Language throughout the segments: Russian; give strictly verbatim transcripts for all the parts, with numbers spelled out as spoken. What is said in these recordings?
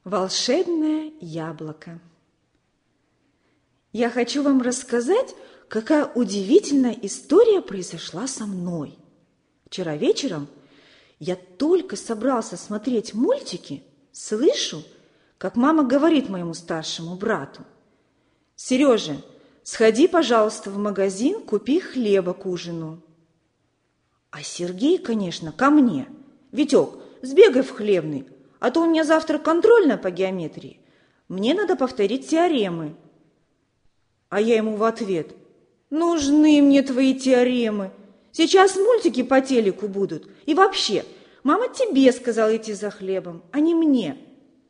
Волшебное яблоко. Я хочу вам рассказать, какая удивительная история произошла со мной. Вчера вечером я только собрался смотреть мультики, слышу, как мама говорит моему старшему брату: «Сережа, сходи, пожалуйста, в магазин, купи хлеба к ужину». А Сергей, конечно, ко мне: «Витек, сбегай в хлебный, а то у меня завтра контрольная по геометрии. Мне надо повторить теоремы». А я ему в ответ: «Нужны мне твои теоремы. Сейчас мультики по телеку будут. И вообще, мама тебе сказала идти за хлебом, а не мне».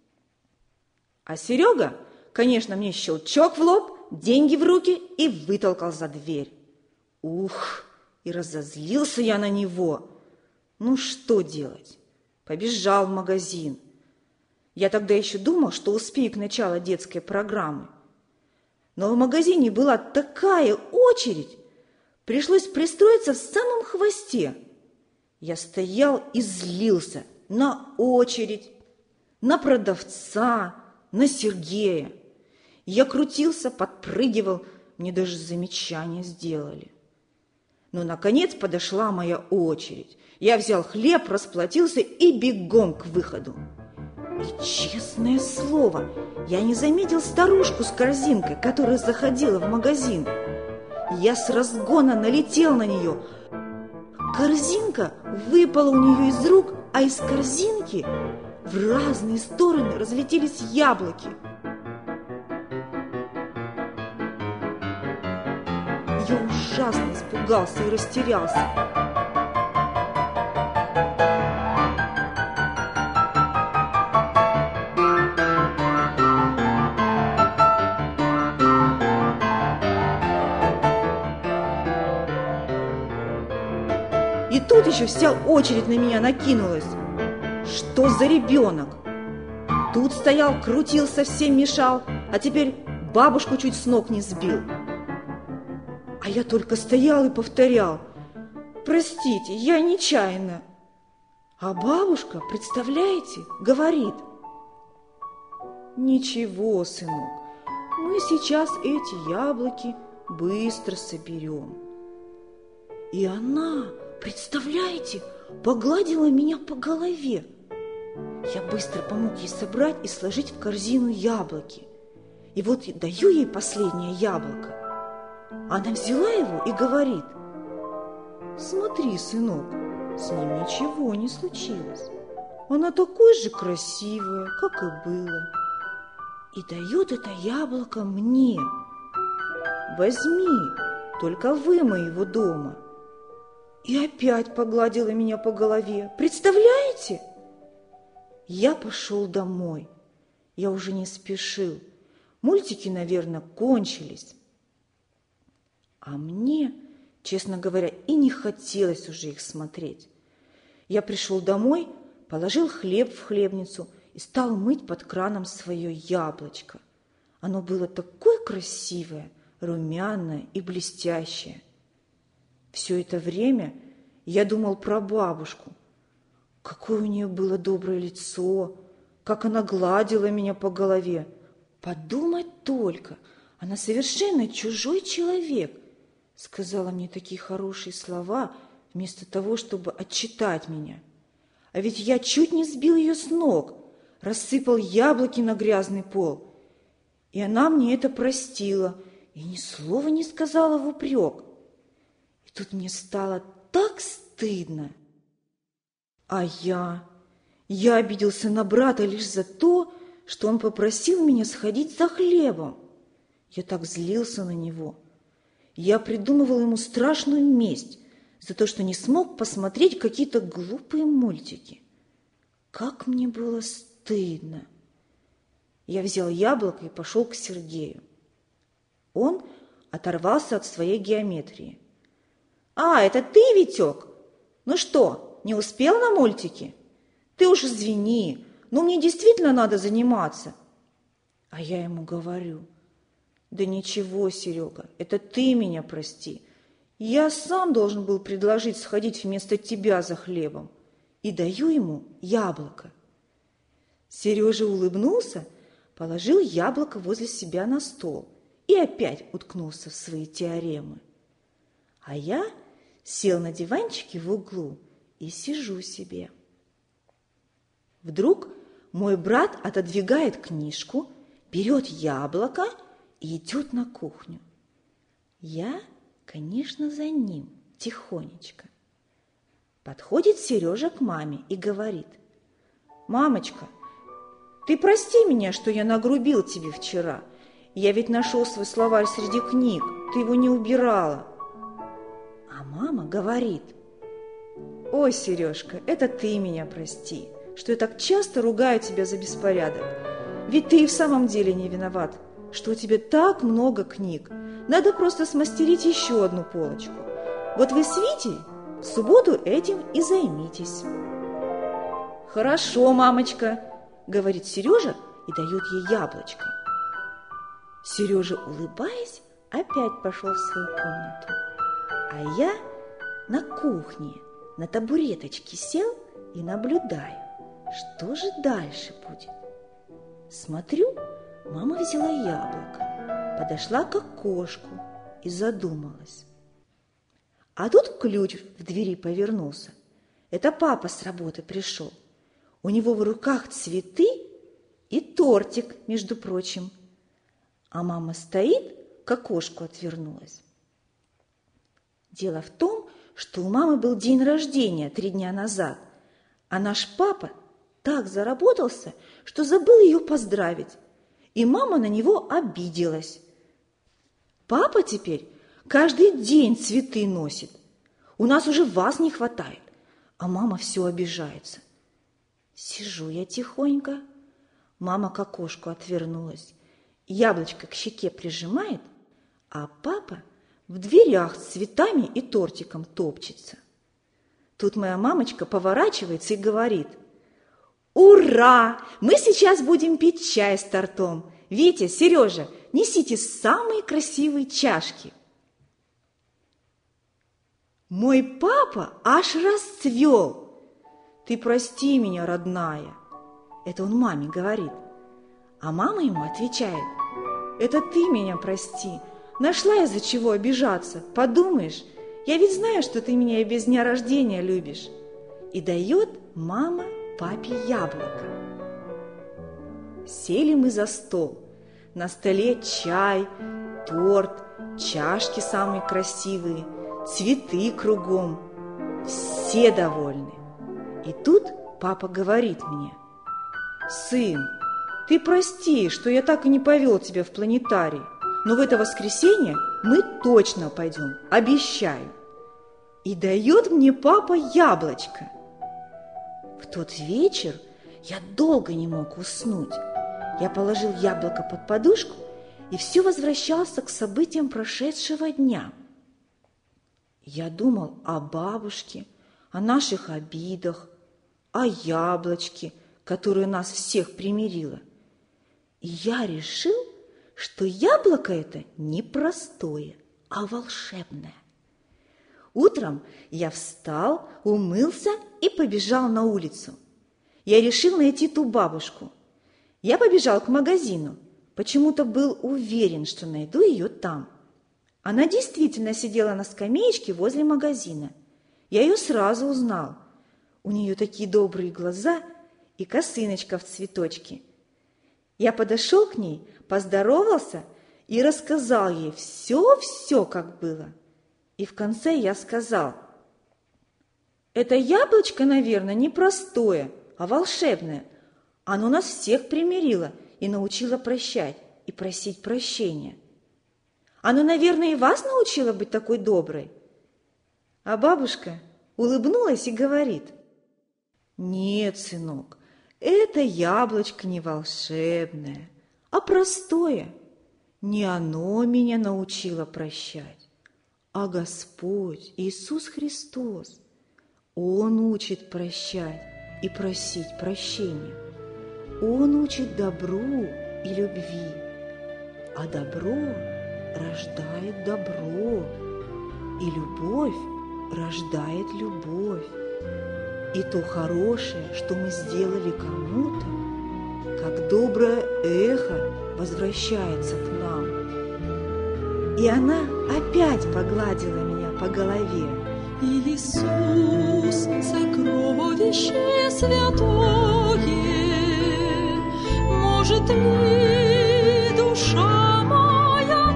А Серега, конечно, мне щелчок в лоб, деньги в руки и вытолкал за дверь. Ух, и разозлился я на него. Ну что делать? Побежал в магазин. Я тогда еще думал, что успею к началу детской программы. Но в магазине была такая очередь, пришлось пристроиться в самом хвосте. Я стоял и злился на очередь, на продавца, на Сергея. Я крутился, подпрыгивал, мне даже замечания сделали. Но, наконец, подошла моя очередь. Я взял хлеб, расплатился и бегом к выходу. И, честное слово, я не заметил старушку с корзинкой, которая заходила в магазин. Я с разгона налетел на нее. Корзинка выпала у нее из рук, а из корзинки в разные стороны разлетелись яблоки. Я ужасно испугался и растерялся. И тут еще вся очередь на меня накинулась. Что за ребенок? Тут стоял, крутился, всем мешал, а теперь бабушку чуть с ног не сбил. А я только стоял и повторял: «Простите, я нечаянно». А бабушка, представляете, говорит: «Ничего, сынок, мы сейчас эти яблоки быстро соберем». И она, представляете, погладила меня по голове. Я быстро помог ей собрать и сложить в корзину яблоки. И вот даю ей последнее яблоко. Она взяла его и говорит: «Смотри, сынок, с ним ничего не случилось. Она такое же красивая, как и было». И дает это яблоко мне: «Возьми, только вымой его дома». И опять погладила меня по голове. Представляете? Я пошел домой. Я уже не спешил. Мультики, наверное, кончились. А мне, честно говоря, и не хотелось уже их смотреть. Я пришел домой, положил хлеб в хлебницу и стал мыть под краном свое яблочко. Оно было такое красивое, румяное и блестящее. Все это время я думал про бабушку. Какое у нее было доброе лицо, как она гладила меня по голове. Подумать только, она совершенно чужой человек. Сказала мне такие хорошие слова, вместо того, чтобы отчитать меня. А ведь я чуть не сбил ее с ног, рассыпал яблоки на грязный пол. И она мне это простила и ни слова не сказала в упрек. И тут мне стало так стыдно. А я... Я обиделся на брата лишь за то, что он попросил меня сходить за хлебом. Я так злился на него. Я придумывал ему страшную месть за то, что не смог посмотреть какие-то глупые мультики. Как мне было стыдно. Я взял яблоко и пошел к Сергею. Он оторвался от своей геометрии. «А, это ты, Витек? Ну что, не успел на мультики? Ты уж извини, но мне действительно надо заниматься». А я ему говорю: «Да ничего, Серега, это ты меня прости. Я сам должен был предложить сходить вместо тебя за хлебом». И даю ему яблоко. Сережа улыбнулся, положил яблоко возле себя на стол и опять уткнулся в свои теоремы. А я сел на диванчике в углу и сижу себе. Вдруг мой брат отодвигает книжку, берет яблоко и идет на кухню. Я, конечно, за ним, тихонечко. Подходит Сережа к маме и говорит: «Мамочка, ты прости меня, что я нагрубил тебе вчера. Я ведь нашел свой словарь среди книг, ты его не убирала». А мама говорит: «Ой, Сережка, это ты меня прости, что я так часто ругаю тебя за беспорядок. Ведь ты и в самом деле не виноват, что у тебя так много книг. Надо просто смастерить еще одну полочку. Вот вы с Витей в субботу этим и займитесь». «Хорошо, мамочка», — говорит Сережа и дает ей яблочко. Сережа, улыбаясь, опять пошел в свою комнату. А я на кухне на табуреточке сел и наблюдаю, что же дальше будет. Смотрю, мама взяла яблоко, подошла к окошку и задумалась. А тут ключ в двери повернулся. Это папа с работы пришел. У него в руках цветы и тортик, между прочим. А мама стоит, к окошку отвернулась. Дело в том, что у мамы был день рождения три дня назад, а наш папа так заработался, что забыл ее поздравить, и мама на него обиделась. Папа теперь каждый день цветы носит. У нас уже вас не хватает, а мама все обижается. Сижу я тихонько, мама к окошку отвернулась, яблочко к щеке прижимает, а папа в дверях с цветами и тортиком топчется. Тут моя мамочка поворачивается и говорит: «Ура! Мы сейчас будем пить чай с тортом. Витя, Сережа, несите самые красивые чашки». Мой папа аж расцвел. «Ты прости меня, родная», — это он маме говорит. А мама ему отвечает: «Это ты меня прости. Нашла я за чего обижаться. Подумаешь, я ведь знаю, что ты меня и без дня рождения любишь». И дает мама папе яблоко. Сели мы за стол. На столе чай, торт, чашки самые красивые, цветы кругом. Все довольны. И тут папа говорит мне: «Сын, ты прости, что я так и не повел тебя в планетарий, но в это воскресенье мы точно пойдем, обещаю». И дает мне папа яблочко. В тот вечер я долго не мог уснуть. Я положил яблоко под подушку и все возвращался к событиям прошедшего дня. Я думал о бабушке, о наших обидах, о яблочке, которое нас всех примирило. И я решил, что яблоко это не простое, а волшебное. Утром я встал, умылся и побежал на улицу. Я решил найти ту бабушку. Я побежал к магазину, почему-то был уверен, что найду ее там. Она действительно сидела на скамеечке возле магазина. Я ее сразу узнал. У нее такие добрые глаза и косыночка в цветочке. Я подошел к ней, поздоровался и рассказал ей все-все, как было. И в конце я сказал: «Это яблочко, наверное, не простое, а волшебное. Оно нас всех примирило и научило прощать и просить прощения. Оно, наверное, и вас научило быть такой доброй». А бабушка улыбнулась и говорит: «Нет, сынок, это яблочко не волшебное, а простое. Не оно меня научило прощать, а Господь Иисус Христос. Он учит прощать и просить прощения. Он учит добру и любви, а добро рождает добро, и любовь рождает любовь. И то хорошее, что мы сделали кому-то, как доброе эхо возвращается к нам. И она опять погладила меня по голове. Иисус, сокровище святое, может ли душа моя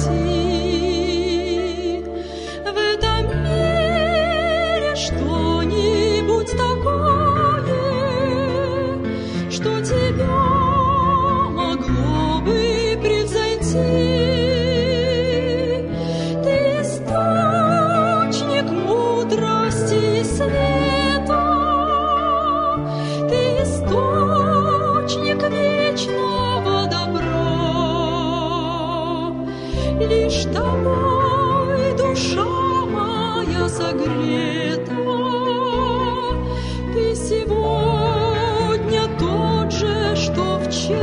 найти в этом мире что-нибудь такое, что тебя могло бы превзойти? Лишь тобой душа моя согрета, ты сегодня тот же, что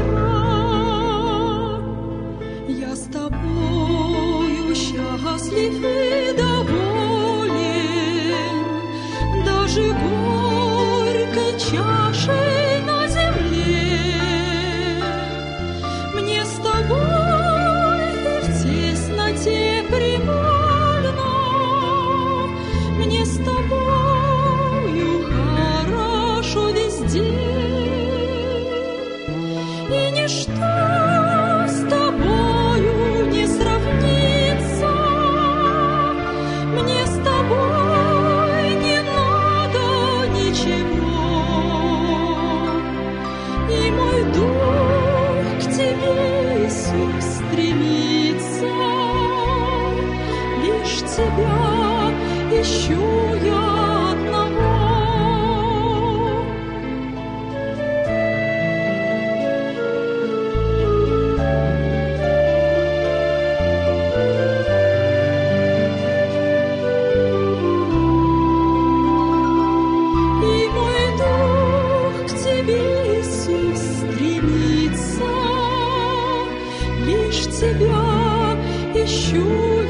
вчера. Я с тобою счастлив и доволен, даже горькой чашей на земле. Мне с тобой привольно, мне с тобою хорошо везде, и ничто с тобою не сравнится. Мне с тобой не надо ничего, и мой дух к тебе, Иисус, стремится. Лишь тебя ищу я одного. И мой дух к тебе, Иисус, стремится. Лишь тебя ищу я.